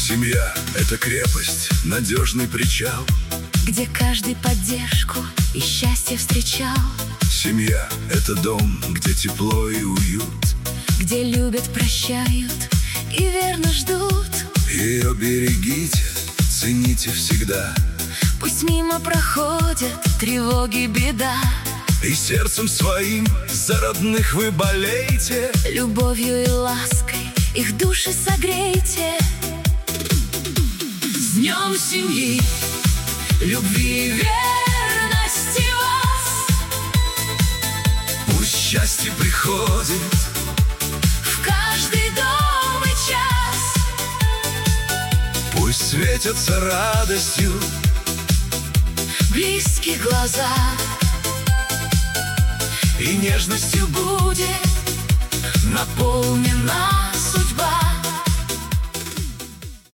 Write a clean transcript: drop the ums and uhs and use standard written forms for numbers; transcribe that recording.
Семья — это крепость, надежный причал, где каждый поддержку и счастье встречал. Семья — это дом, где тепло и уют, где любят, прощают и верно ждут. Ее берегите, цените всегда. Пусть мимо проходят тревоги, беда, И сердцем своим за родных вы болейте. любовью и лаской их души согрейте. С днем семьи, любви и верности вас! Пусть счастье приходит В каждый дом и час. Пусть светятся радостью Близкие глаза, и нежностью будет наполнена судьба.